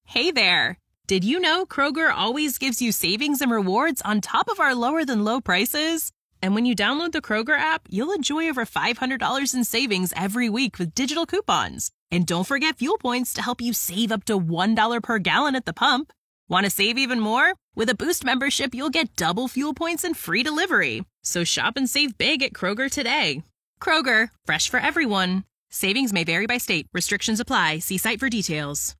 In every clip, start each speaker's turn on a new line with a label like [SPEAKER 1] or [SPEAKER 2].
[SPEAKER 1] Hey there! Did you know Kroger always gives you savings and rewards on top of our lower-than-low prices? And when you download the Kroger app, you'll enjoy over $500 in savings every week with digital coupons. And don't forget fuel points to help you save up to $1 per gallon at the pump. Want to save even more? With a Boost membership, you'll get double fuel points and free delivery. So shop and save big at Kroger today. Kroger, fresh for everyone. Savings may vary by state. Restrictions apply. See site for details.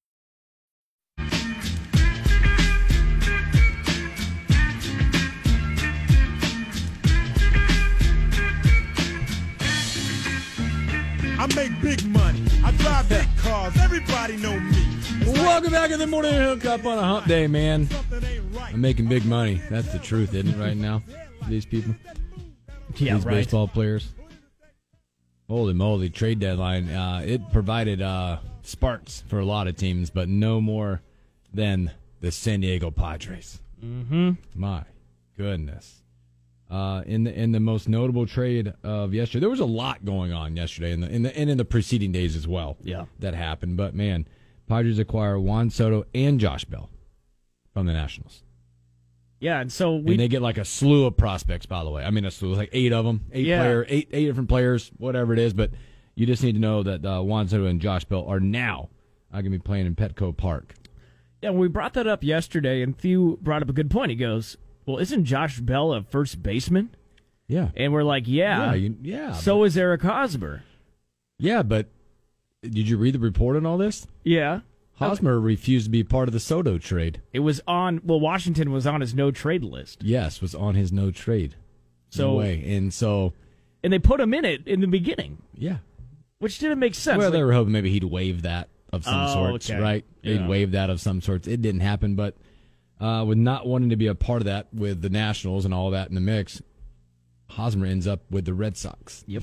[SPEAKER 2] I make big money. I drive big cars. Everybody know me.
[SPEAKER 3] Welcome back to the morning hookup on a hump day, man. I'm making big money. That's the truth, isn't it, right now? These people.
[SPEAKER 4] Yeah,
[SPEAKER 3] These
[SPEAKER 4] right.
[SPEAKER 3] baseball players. Holy moly, trade deadline. It provided sparks for a lot of teams, but no more than the San Diego Padres.
[SPEAKER 4] Mm-hmm.
[SPEAKER 3] My goodness. In the most notable trade of yesterday, there was a lot going on yesterday, and in the preceding days as well.
[SPEAKER 4] Yeah,
[SPEAKER 3] that happened. But man, Padres acquire Juan Soto and Josh Bell from the Nationals.
[SPEAKER 4] Yeah, and so
[SPEAKER 3] and they get like a slew of prospects. By the way, I mean a slew, like 8 of them, eight different players, whatever it is. But you just need to know that Juan Soto and Josh Bell are now going to be playing in Petco Park.
[SPEAKER 4] Yeah, we brought that up yesterday, and Thew brought up a good point. He goes, well, isn't Josh Bell a first baseman?
[SPEAKER 3] Yeah.
[SPEAKER 4] And we're like, yeah. So is Eric Hosmer.
[SPEAKER 3] Yeah, but did you read the report on all this?
[SPEAKER 4] Yeah.
[SPEAKER 3] Hosmer refused to be part of the Soto trade.
[SPEAKER 4] It was on, Washington was on his no-trade list.
[SPEAKER 3] Yes, was on his no-trade.
[SPEAKER 4] So,
[SPEAKER 3] And
[SPEAKER 4] they put him in it in the beginning.
[SPEAKER 3] Yeah.
[SPEAKER 4] Which didn't make sense.
[SPEAKER 3] Well, they were hoping maybe he'd waive that of some sorts,
[SPEAKER 4] okay.
[SPEAKER 3] right?
[SPEAKER 4] Yeah.
[SPEAKER 3] They'd waive that of some sorts. It didn't happen, but with not wanting to be a part of that with the Nationals and all that in the mix, Hosmer ends up with the Red Sox.
[SPEAKER 4] Yep.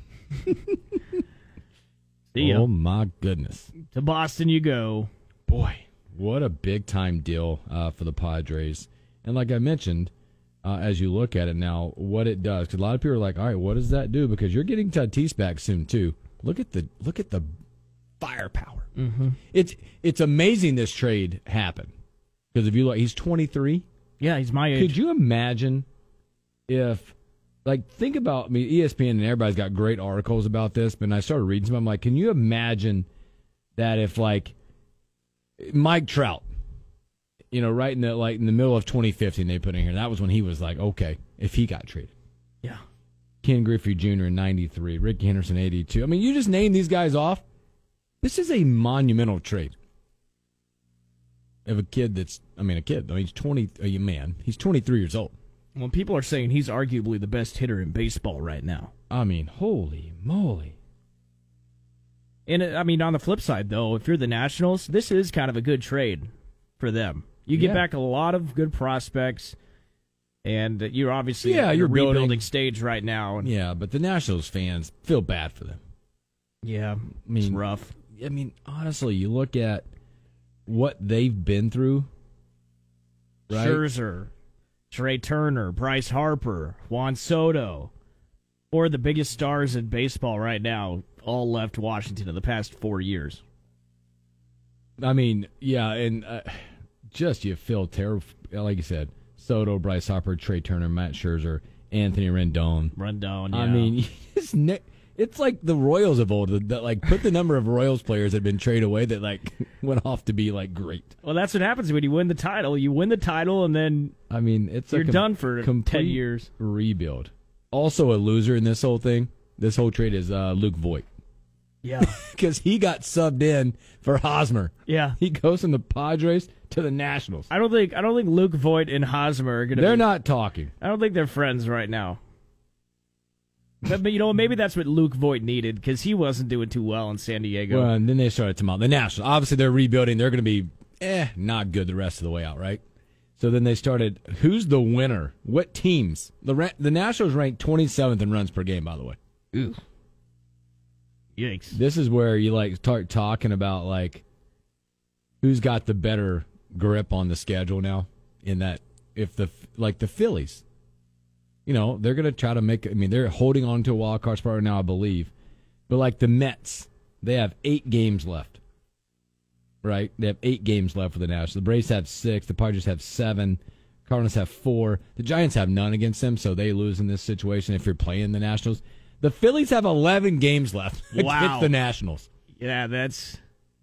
[SPEAKER 3] Oh, my goodness.
[SPEAKER 4] To Boston you go.
[SPEAKER 3] Boy, what a big-time deal for the Padres. And like I mentioned, as you look at it now, what it does, because a lot of people are like, all right, what does that do? Because you're getting Tatis back soon, too. Look at the firepower.
[SPEAKER 4] Mm-hmm.
[SPEAKER 3] It's amazing this trade happened. Because if you look, he's 23.
[SPEAKER 4] Yeah, he's my age.
[SPEAKER 3] Could you imagine if, think about, ESPN and everybody's got great articles about this, but I started reading some, I'm like, can you imagine that if, Mike Trout, right in the middle of 2015 they put in here, that was when he was like, okay, if he got traded.
[SPEAKER 4] Yeah.
[SPEAKER 3] Ken Griffey Jr. in 93, Ricky Henderson 82. I mean, you just name these guys off. This is a monumental trade. Of a kid that's, he's 20, he's 23 years old.
[SPEAKER 4] Well, people are saying he's arguably the best hitter in baseball right now.
[SPEAKER 3] Holy moly.
[SPEAKER 4] And, on the flip side, though, if you're the Nationals, this is kind of a good trade for them. You get back a lot of good prospects, and you're obviously in a rebuilding stage right now.
[SPEAKER 3] Yeah, but the Nationals fans feel bad for them.
[SPEAKER 4] Yeah, it's rough.
[SPEAKER 3] Honestly, you look at what they've been through, right?
[SPEAKER 4] Scherzer, Trey Turner, Bryce Harper, Juan Soto, four of the biggest stars in baseball right now, all left Washington in the past 4 years.
[SPEAKER 3] Just you feel terrible. Like you said, Soto, Bryce Harper, Trey Turner, Matt Scherzer, Anthony Rendon.
[SPEAKER 4] Yeah.
[SPEAKER 3] It's like the Royals of old that put the number of Royals players that had been traded away that went off to be great.
[SPEAKER 4] Well, that's what happens when you win the title. You win the title, and then you're done for 10 years.
[SPEAKER 3] Rebuild. Also a loser in this whole thing. This whole trade is Luke Voit.
[SPEAKER 4] Yeah,
[SPEAKER 3] because he got subbed in for Hosmer.
[SPEAKER 4] Yeah,
[SPEAKER 3] he goes from the Padres to the Nationals.
[SPEAKER 4] I don't think Luke Voit and Hosmer are going to.
[SPEAKER 3] They're not talking.
[SPEAKER 4] I don't think they're friends right now. But maybe that's what Luke Voit needed because he wasn't doing too well in San Diego.
[SPEAKER 3] Well, and then they started tomorrow. The Nationals, obviously, they're rebuilding. They're going to be not good the rest of the way out, right? So then they started. Who's the winner? What teams? The Nationals ranked 27th in runs per game, by the way.
[SPEAKER 4] Ooh. Yikes!
[SPEAKER 3] This is where you start talking about who's got the better grip on the schedule now. In that, if the Phillies. They're going to try to make. They're holding on to a wild card spot right now, I believe. But the Mets, they have 8 games left. right? They have 8 games left for the Nationals. The Braves have 6. The Padres have 7. Cardinals have 4. The Giants have none against them, so they lose in this situation if you're playing the Nationals. The Phillies have 11 games left against the Nationals.
[SPEAKER 4] Yeah, that's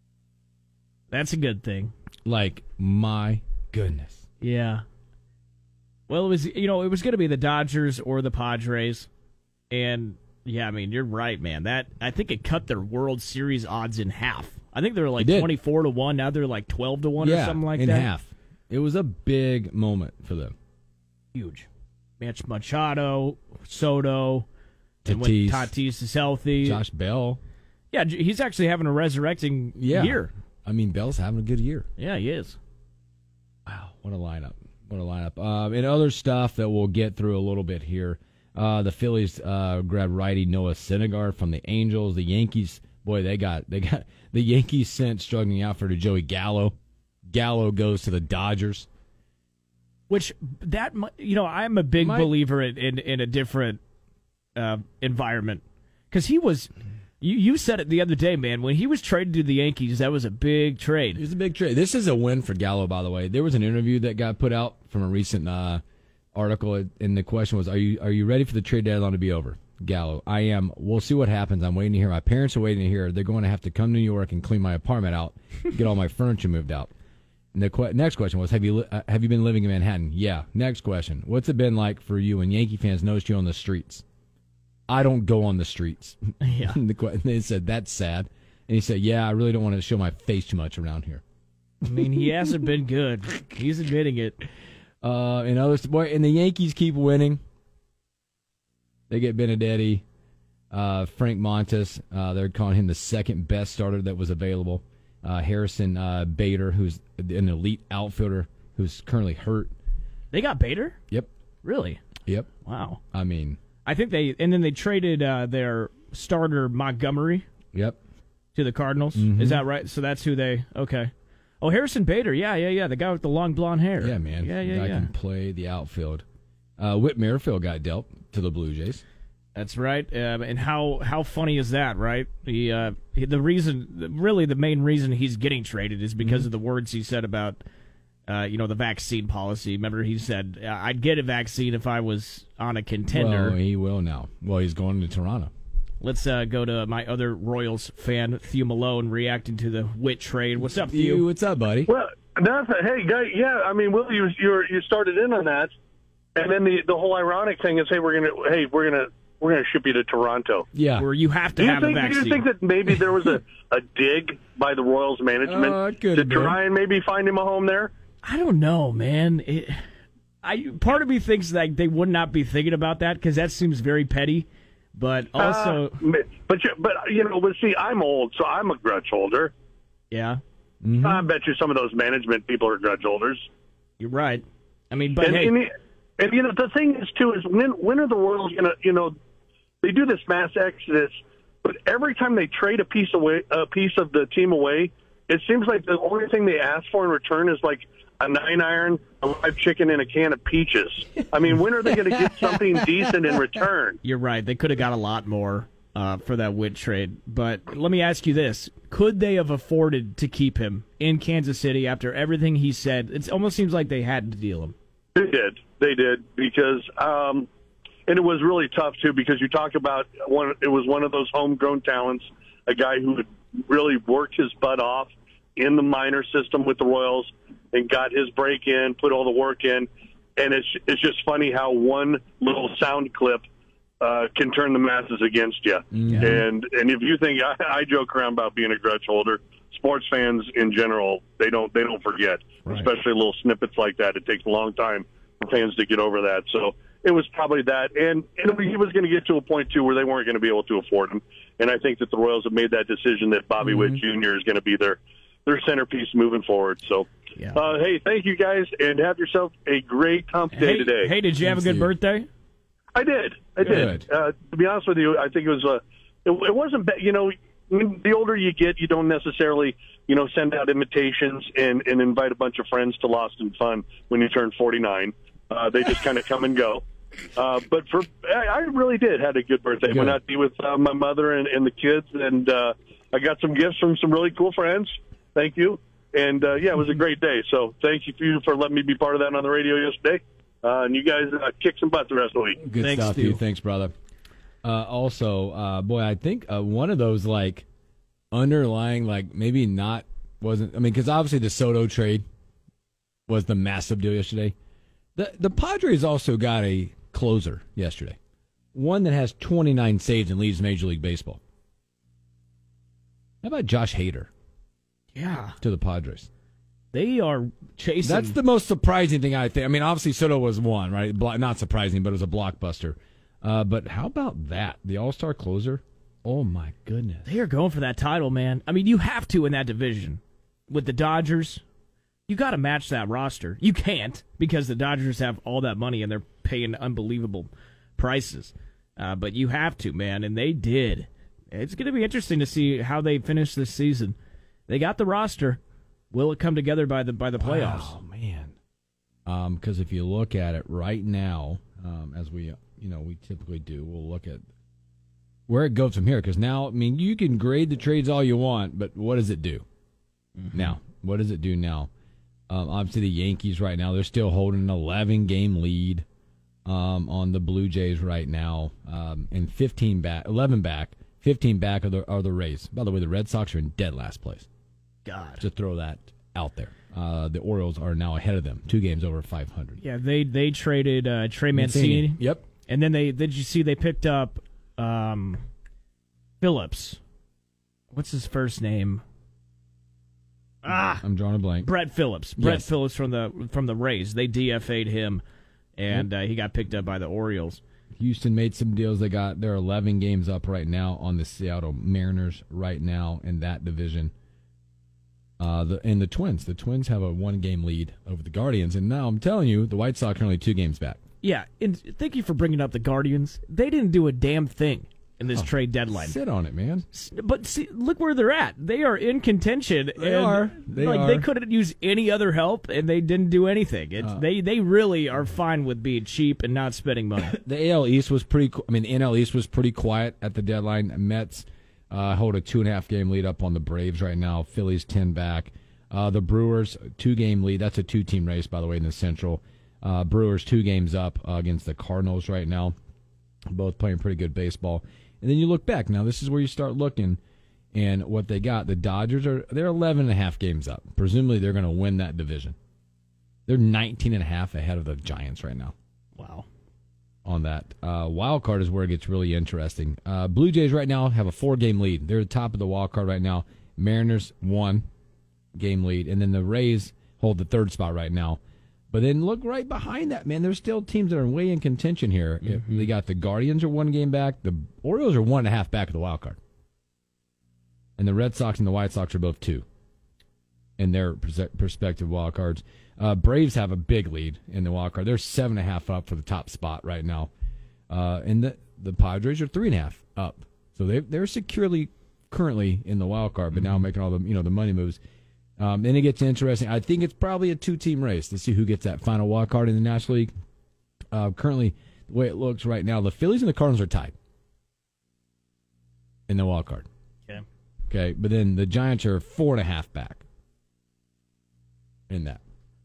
[SPEAKER 4] a good thing.
[SPEAKER 3] Like, my goodness.
[SPEAKER 4] Yeah. Well, it was going to be the Dodgers or the Padres, and yeah, I mean, you're right, man. I think it cut their World Series odds in half. I think they were like 24-1. Now they're like 12-1 or something like that.
[SPEAKER 3] In half. It was a big moment for them.
[SPEAKER 4] Huge. Mitch Machado, Soto,
[SPEAKER 3] Tatis.
[SPEAKER 4] Tatis is healthy.
[SPEAKER 3] Josh Bell.
[SPEAKER 4] Yeah, he's actually having a resurrecting year.
[SPEAKER 3] I mean, Bell's having a good year.
[SPEAKER 4] Yeah, he is.
[SPEAKER 3] Wow, what a lineup. And other stuff that we'll get through a little bit here. The Phillies grabbed righty Noah Syndergaard from the Angels. The Yankees, boy, they got the Yankees sent struggling outfielder to Joey Gallo. Gallo goes to the Dodgers.
[SPEAKER 4] Which I'm a big believer in a different environment, because he was. You said it the other day, man. When he was traded to the Yankees, that was a big trade.
[SPEAKER 3] It was a big trade. This is a win for Gallo, by the way. There was an interview that got put out from a recent article, and the question was, "Are you ready for the trade deadline to be over?" Gallo, I am. We'll see what happens. I'm waiting to hear. My parents are waiting to hear. They're going to have to come to New York and clean my apartment out, get all my furniture moved out. And the next question was, have you been living in Manhattan? Yeah. Next question, what's it been like for you when Yankee fans noticed you on the streets? I don't go on the streets.
[SPEAKER 4] Yeah.
[SPEAKER 3] They said, that's sad. And he said, yeah, I really don't want to show my face too much around here.
[SPEAKER 4] I mean, he hasn't been good. He's admitting it.
[SPEAKER 3] And the Yankees keep winning. They get Benedetti, Frank Montas. They're calling him the second best starter that was available. Harrison Bader, who's an elite outfielder who's currently hurt.
[SPEAKER 4] They got Bader?
[SPEAKER 3] Yep.
[SPEAKER 4] Really?
[SPEAKER 3] Yep.
[SPEAKER 4] Wow.
[SPEAKER 3] I mean,
[SPEAKER 4] I think then they traded their starter Montgomery.
[SPEAKER 3] Yep.
[SPEAKER 4] To the Cardinals.
[SPEAKER 3] Mm-hmm.
[SPEAKER 4] Is that right? So that's who okay. Oh, Harrison Bader. Yeah. The guy with the long blonde hair.
[SPEAKER 3] Yeah, man.
[SPEAKER 4] Yeah.
[SPEAKER 3] The guy can play the outfield. Whit Merrifield got dealt to the Blue Jays.
[SPEAKER 4] That's right. And how funny is that, right? The main reason he's getting traded is because of the words he said about the vaccine policy. Remember, he said, I'd get a vaccine if I was on a contender.
[SPEAKER 3] Well, he will now. Well, he's going to Toronto.
[SPEAKER 4] Let's go to my other Royals fan, Theo Malone, reacting to the Witt trade. What's up, Theo?
[SPEAKER 3] What's up, buddy?
[SPEAKER 5] Well, nothing. Hey, guy. Yeah, I mean, Will, you started in on that, and then the whole ironic thing is, we're gonna ship you to Toronto.
[SPEAKER 3] Yeah,
[SPEAKER 4] where you have to have a vaccine.
[SPEAKER 5] Do you think that maybe there was a dig by the Royals management to try and maybe find him a home there?
[SPEAKER 4] I don't know, man. Part of me thinks that they would not be thinking about that because that seems very petty. But also,
[SPEAKER 5] but see, I'm old, so I'm a grudge holder.
[SPEAKER 4] Yeah,
[SPEAKER 5] I bet you some of those management people are grudge holders.
[SPEAKER 4] You're right. I mean, but
[SPEAKER 5] and the thing is too is when are the Royals gonna they do this mass exodus, but every time they trade a piece of the team away, it seems like the only thing they ask for in return is like a 9-iron, a live chicken, and a can of peaches. I mean, when are they going to get something decent in return?
[SPEAKER 4] You're right. They could have got a lot more for that Witt trade. But let me ask you this. Could they have afforded to keep him in Kansas City after everything he said? It almost seems like they had to deal him.
[SPEAKER 5] They did, because and it was really tough, too, because you talk about it was one of those homegrown talents, a guy who had really worked his butt off in the minor system with the Royals and got his break in, put all the work in. And it's just funny how one little sound clip can turn the masses against you.
[SPEAKER 3] Yeah.
[SPEAKER 5] And if you think I joke around about being a grudge holder, sports fans in general, they don't forget,
[SPEAKER 3] right.
[SPEAKER 5] Especially little snippets like that. It takes a long time for fans to get over that. So it was probably that. And he was going to get to a point, too, where they weren't going to be able to afford him. And I think that the Royals have made that decision that Bobby Witt Jr. is going to be their centerpiece moving forward. So, hey, thank you guys, and have yourself a great hump day today.
[SPEAKER 4] Hey, did you have a good birthday?
[SPEAKER 5] I did. To be honest with you, I think it was it wasn't bad. The older you get, you don't necessarily, send out invitations and invite a bunch of friends to Lost and Fun when you turn 49. They just kind of come and go. But I really did had a good birthday. Went out to be with my mother and the kids, and I got some gifts from some really cool friends. Thank you. And, it was a great day. So thank you for letting me be part of that on the radio yesterday. And you guys kick some butt the rest of the week.
[SPEAKER 3] Good
[SPEAKER 4] Thanks,
[SPEAKER 3] stuff,
[SPEAKER 4] Stu.
[SPEAKER 3] dude. Thanks, brother. I think one of those, like, underlying, like, maybe not wasn't – I mean, because obviously the Soto trade was the massive deal yesterday. The Padres also got a closer yesterday, one that has 29 saves and leads Major League Baseball. How about Josh Hader?
[SPEAKER 4] Yeah.
[SPEAKER 3] To the Padres.
[SPEAKER 4] They are chasing.
[SPEAKER 3] That's the most surprising thing, I think. I mean, obviously Soto was one, right? Not surprising, but it was a blockbuster. But how about that? The All-Star closer? Oh, my goodness.
[SPEAKER 4] They are going for that title, man. I mean, you have to in that division. With the Dodgers, you got to match that roster. You can't because the Dodgers have all that money and they're paying unbelievable prices. But you have to, man, and they did. It's going to be interesting to see how they finish this season. They got the roster. Will it come together by the playoffs?
[SPEAKER 3] Oh, man. Because if you look at it right now, as we typically do, we'll look at where it goes from here. Because now, I mean, you can grade the trades all you want, but what does it do? Mm-hmm. Now, what does it do now? Obviously, the Yankees right now, they're still holding an 11-game lead on the Blue Jays right now, and 11 back, 15 back are the Rays. By the way, the Red Sox are in dead last place.
[SPEAKER 4] God.
[SPEAKER 3] To throw that out there. The Orioles are now ahead of them, 2 games over 500.
[SPEAKER 4] Yeah, they traded Trey Mancini.
[SPEAKER 3] Yep.
[SPEAKER 4] And then did you see they picked up Phillips? What's his first name?
[SPEAKER 3] I'm drawing a blank.
[SPEAKER 4] Brett Phillips.
[SPEAKER 3] Yes.
[SPEAKER 4] Brett Phillips from the Rays. They DFA'd him, and he got picked up by the Orioles.
[SPEAKER 3] Houston made some deals. They're 11 games up right now on the Seattle Mariners right now in that division. And the Twins. The Twins have a 1-game lead over the Guardians, and now I'm telling you, the White Sox are only 2 games back.
[SPEAKER 4] Yeah, and thank you for bringing up the Guardians. They didn't do a damn thing in this trade deadline.
[SPEAKER 3] Sit on it, man.
[SPEAKER 4] But see, look where they're at. They are in contention.
[SPEAKER 3] They are.
[SPEAKER 4] They couldn't use any other help, and they didn't do anything. They really are fine with being cheap and not spending money.
[SPEAKER 3] The AL East was the NL East was pretty quiet at the deadline. Mets hold a 2.5-game lead up on the Braves right now. Phillies 10 back. The Brewers 2-game lead. That's a 2-team race, by the way, in the Central. Brewers 2 games up against the Cardinals right now. Both playing pretty good baseball. And then you look back. Now, this is where you start looking and what they got. The Dodgers, they're 11.5 games up. Presumably, they're going to win that division. They're 19.5 ahead of the Giants right now.
[SPEAKER 4] Wow.
[SPEAKER 3] On that. Wild card is where it gets really interesting. Blue Jays right now have a 4-game lead. They're at the top of the wild card right now. Mariners 1-game lead. And then the Rays hold the 3rd spot right now. But then look right behind that, man. There's still teams that are way in contention here. Mm-hmm. They got the Guardians are 1 game back. The Orioles are 1.5 back of the wild card. And the Red Sox and the White Sox are both 2 in their prospective wild cards. Braves have a big lead in the wild card. They're 7.5 up for the top spot right now. And the Padres are 3.5 up. So they're securely currently in the wild card, but now making all the the money moves. Then it gets interesting. I think it's probably a 2-team race to see who gets that final wild card in the National League. Currently, the way it looks right now, the Phillies and the Cardinals are tied in the wild card. Okay, but then the Giants are 4.5 back in that.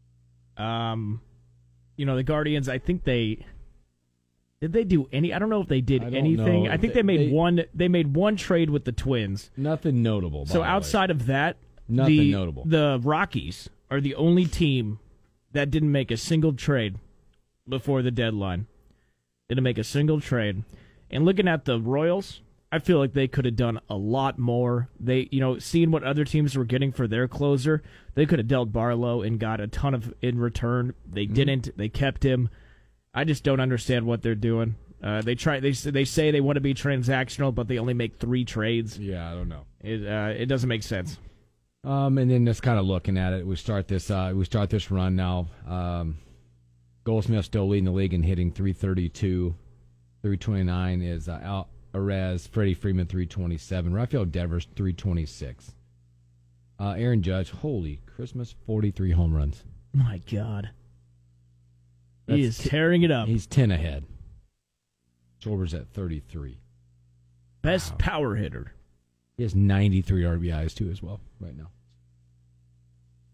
[SPEAKER 4] The Guardians, I think did they do any? I don't know if they did anything.
[SPEAKER 3] know.
[SPEAKER 4] I think they made one. They made one trade with the Twins.
[SPEAKER 3] Nothing notable.
[SPEAKER 4] So outside of that.
[SPEAKER 3] Nothing notable.
[SPEAKER 4] The Rockies are the only team that didn't make a single trade before the deadline. Didn't make a single trade. And looking at the Royals, I feel like they could have done a lot more. They, seeing what other teams were getting for their closer, they could have dealt Barlow and got a ton of in return. They didn't. They kept him. I just don't understand what they're doing. They say they want to be transactional, but they only make 3 trades.
[SPEAKER 3] Yeah, I don't know.
[SPEAKER 4] It doesn't make sense.
[SPEAKER 3] And then just kind of looking at it, we start this run now. Goldsmith still leading the league in hitting 332. 329 is Arez, Freddie Freeman 327, Rafael Devers 326. Aaron Judge, holy Christmas, 43 home runs.
[SPEAKER 4] My God. He is tearing it up.
[SPEAKER 3] He's 10 ahead. Schwarber's at 33.
[SPEAKER 4] Best power hitter.
[SPEAKER 3] He has 93 RBIs, too, as well, right now.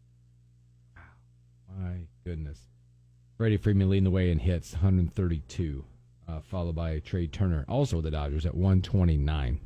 [SPEAKER 3] goodness. Freddie Freeman leading the way in hits, 132, followed by Trey Turner, also the Dodgers, at 129.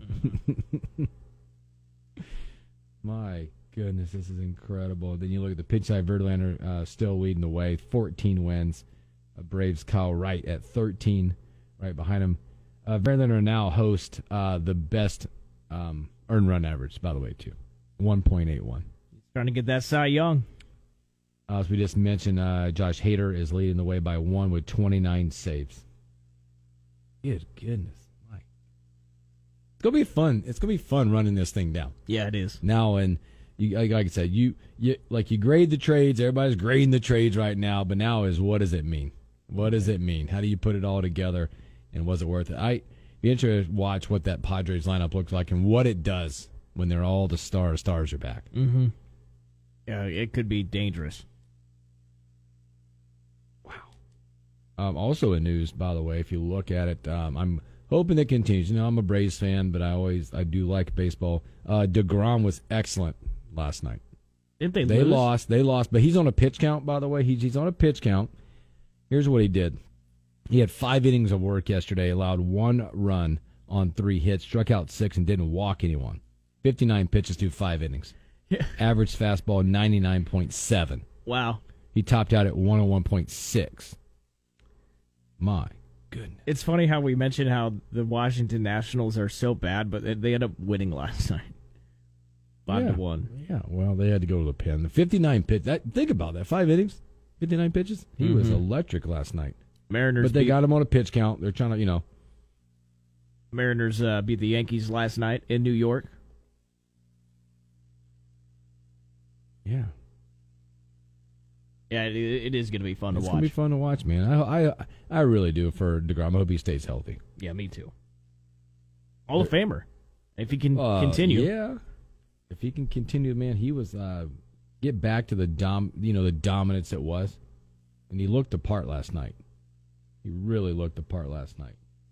[SPEAKER 3] My goodness, this is incredible. Then you look at the pitch side, Verlander still leading the way, 14 wins. Braves Kyle Wright at 13, right behind him. Verlander now hosts the best earned run average, by the way, too, 1.81.
[SPEAKER 4] Trying to get that Cy Young.
[SPEAKER 3] As we just mentioned, Josh Hader is leading the way by 1 with 29 saves. Good goodness. It's going to be fun. It's going to be fun running this thing down.
[SPEAKER 4] Yeah, it is.
[SPEAKER 3] Now, and you, like I said, you grade the trades. Everybody's grading the trades right now, but now is what does it mean? What does it mean? How do you put it all together, and was it worth it? I'd be interested to watch what that Padres lineup looks like and what it does when they're all the stars are back.
[SPEAKER 4] Mm-hmm. Yeah, it could be dangerous.
[SPEAKER 3] Wow. Also in news, by the way, if you look at it, I'm hoping it continues. You know, I'm a Braves fan, but I do like baseball. DeGrom was excellent last night.
[SPEAKER 4] Didn't they
[SPEAKER 3] lose? They lost, but he's on a pitch count, by the way. He's on a pitch count. Here's what he did. He had 5 innings of work yesterday, allowed 1 run on 3 hits, struck out 6, and didn't walk anyone. 59 pitches through 5 innings.
[SPEAKER 4] Yeah.
[SPEAKER 3] Average fastball 99.7.
[SPEAKER 4] Wow.
[SPEAKER 3] He topped out at 101.6. My goodness.
[SPEAKER 4] It's funny how we mentioned how the Washington Nationals are so bad, but they ended up winning last night. 5-1.
[SPEAKER 3] Yeah, well, they had to go to the pen. The 59 pitch. Think about that. 5 innings, 59 pitches. He was electric last night.
[SPEAKER 4] Mariners,
[SPEAKER 3] but they got him on a pitch count. They're trying to,
[SPEAKER 4] Mariners beat the Yankees last night in New York.
[SPEAKER 3] Yeah.
[SPEAKER 4] Yeah, it is going to be fun to watch.
[SPEAKER 3] It's going to be fun to watch, man. I really do for DeGrom. I hope he stays healthy.
[SPEAKER 4] Yeah, me too. Hall of Famer. If he can continue.
[SPEAKER 3] Yeah. If he can continue, man, he was get back to the dominance it was. And he looked the part last night. He really looked the part last night.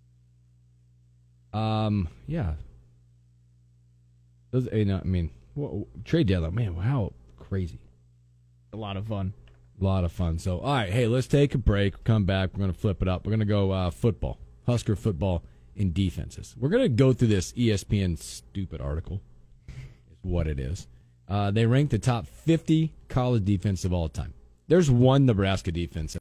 [SPEAKER 3] Yeah. Trade deadline, man, wow, crazy.
[SPEAKER 4] A lot of fun.
[SPEAKER 3] A lot of fun. So, all right, hey, let's take a break. Come back. We're going to flip it up. We're going to go football, Husker football in defenses. We're going to go through this ESPN stupid article, is what it is. They rank the top 50 college defense of all time. There's one Nebraska defense